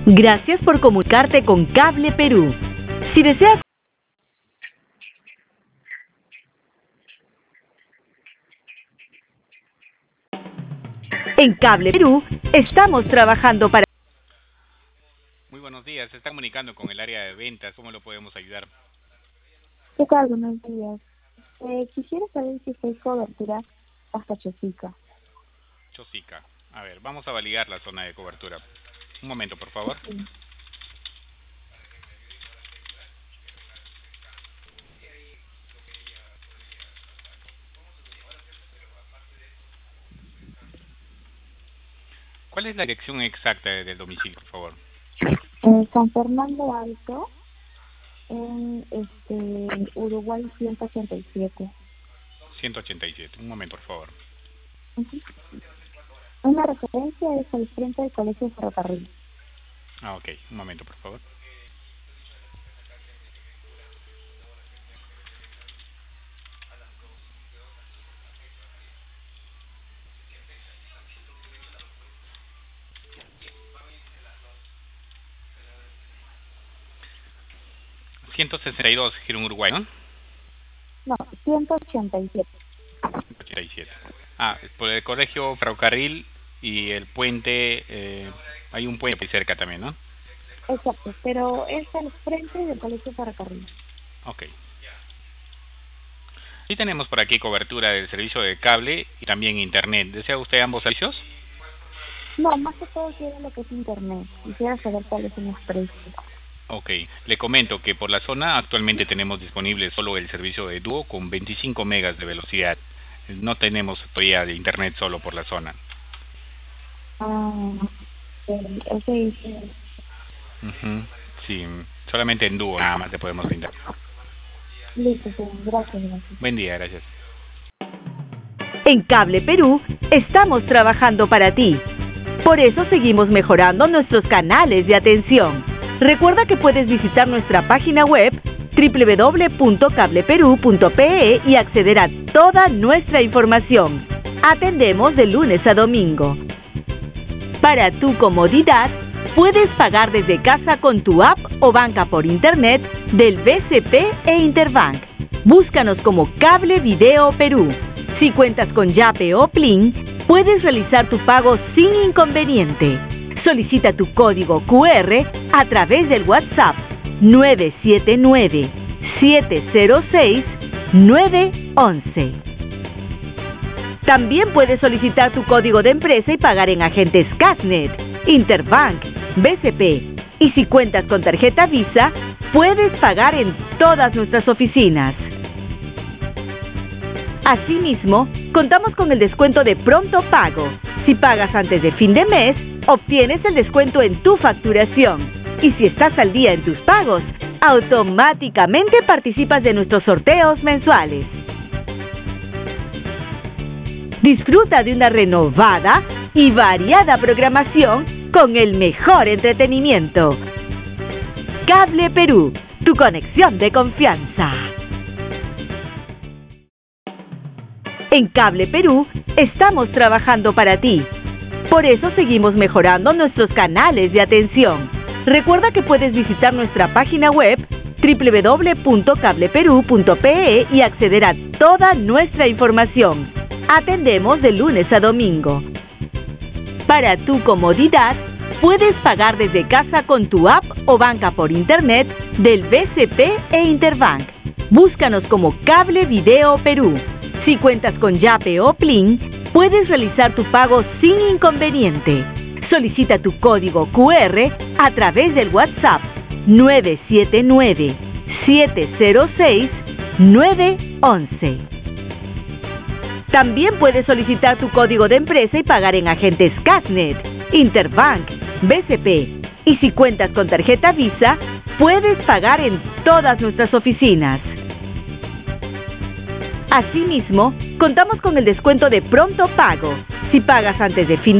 Gracias por comunicarte con Cable Perú. Si deseas en Cable Perú, estamos trabajando para... Muy buenos días, se está comunicando con el área de ventas, ¿cómo lo podemos ayudar? ¿Qué tal? Buenos días. Quisiera saber si hay cobertura hasta Chosica. Chosica. A ver, vamos a validar la zona de cobertura. Un momento, por favor. Sí. ¿Cuál es la dirección exacta del domicilio, por favor? San Fernando Alto, en Uruguay 187. 187. Un momento, por favor. Una referencia es al frente del Colegio de Ferrocarril. Ah, ok. Un momento, por favor. ...162, Girón, Uruguay, ¿no? No, 187. 187. Ah, por el colegio Ferrocarril y el puente... hay un puente cerca también, ¿no? Exacto, pero es al frente del Colegio de Ferrocarril. Ok. Sí tenemos por aquí cobertura del servicio de cable y también internet. ¿Desea usted ambos servicios? No, más que todo quiero lo que es internet. Quisiera saber cuáles son los precios. Ok, le comento que por la zona actualmente tenemos disponible solo el servicio de Duo con 25 megas de velocidad. No tenemos todavía de internet solo por la zona. Ah, sí. Sí, solamente en Duo nada más te podemos brindar. Listo, sí, gracias. Buen día, gracias. En Cable Perú, estamos trabajando para ti. Por eso seguimos mejorando nuestros canales de atención. Recuerda que puedes visitar nuestra página web www.cableperú.pe y acceder a toda nuestra información. Atendemos de lunes a domingo. Para tu comodidad, puedes pagar desde casa con tu app o banca por internet del BCP e Interbank. Búscanos como Cable Video Perú. Si cuentas con Yape o Plin, puedes realizar tu pago sin inconveniente. Solicita tu código QR a través del WhatsApp 979-706-911. También puedes solicitar tu código de empresa y pagar en agentes Casnet, Interbank, BCP. Y si cuentas con tarjeta Visa, puedes pagar en todas nuestras oficinas. Asimismo, contamos con el descuento de pronto pago. Si pagas antes de fin de mes, obtienes el descuento en tu facturación. Y si estás al día en tus pagos, automáticamente participas de nuestros sorteos mensuales. Disfruta de una renovada y variada programación con el mejor entretenimiento. Cable Perú, tu conexión de confianza. En Cable Perú, estamos trabajando para ti. Por eso seguimos mejorando nuestros canales de atención. Recuerda que puedes visitar nuestra página web www.cableperú.pe y acceder a toda nuestra información. Atendemos de lunes a domingo. Para tu comodidad, puedes pagar desde casa con tu app o banca por internet del BCP e Interbank. Búscanos como Cable Video Perú. Si cuentas con Yape o Plin, puedes realizar tu pago sin inconveniente. Solicita tu código QR a través del WhatsApp 979-706-911. También puedes solicitar tu código de empresa y pagar en agentes Casnet, Interbank, BCP. Y si cuentas con tarjeta Visa, puedes pagar en todas nuestras oficinas. Asimismo, contamos con el descuento de pronto pago. Si pagas antes de fin